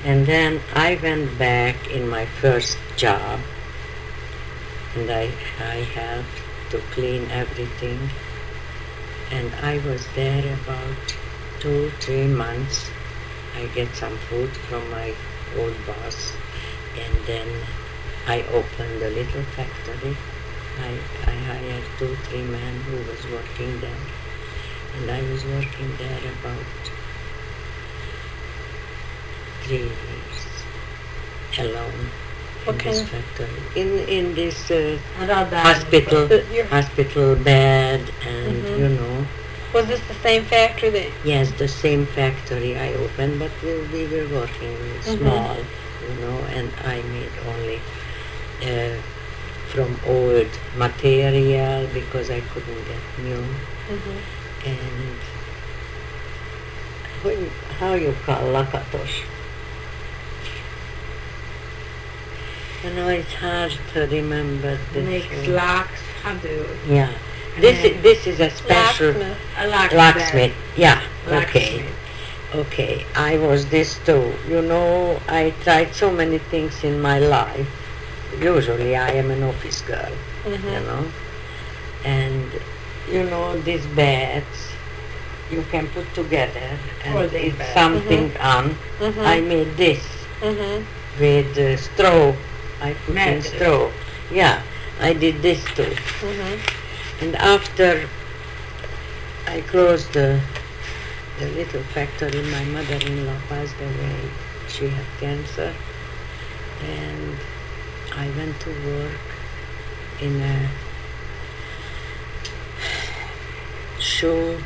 And then I went back in my first job, and I helped to clean everything. And I was there about 2-3 months. I get some food from my old boss, and then I opened a little factory. I hired 2-3 men who was working there, and I was working there about 3 years alone in this factory, in this hospital bed, and you know. Was this the same factory that? Yes, the same factory I opened, but we were working small, you know, and I made only from old material because I couldn't get new. And how you call lakatos? You know, it's hard to remember this. Makes locks. How do? Yeah. This is a special locksmith. Yeah. Okay. Okay. I was this too. You know, I tried so many things in my life. Usually, I am an office girl. You know, and you know these beds you can put together and it's something on. I made this with straw. I put in straw. Yeah, I did this too. And after I closed the little factory, my mother-in-law passed away. She had cancer, and I went to work in a shoe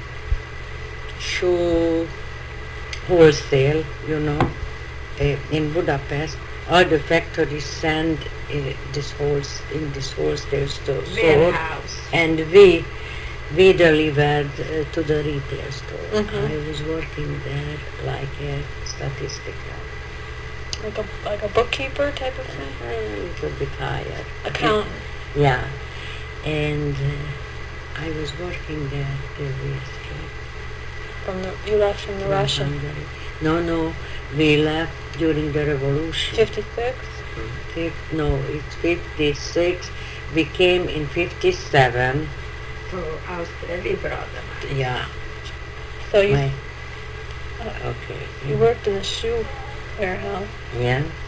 wholesale, you know, in Budapest. All the factories send this wholesale store, and we delivered to the retail store. I was working there like a statistical, like a bookkeeper type of thing. A little bit higher. Accountant. Yeah, and I was working there till we escaped. You left from the Russian. No, we left during the revolution. 56? No, it's 56. We came in 57. So Australia brought them. Yeah. So you Okay. you worked in a shoe warehouse. Yeah.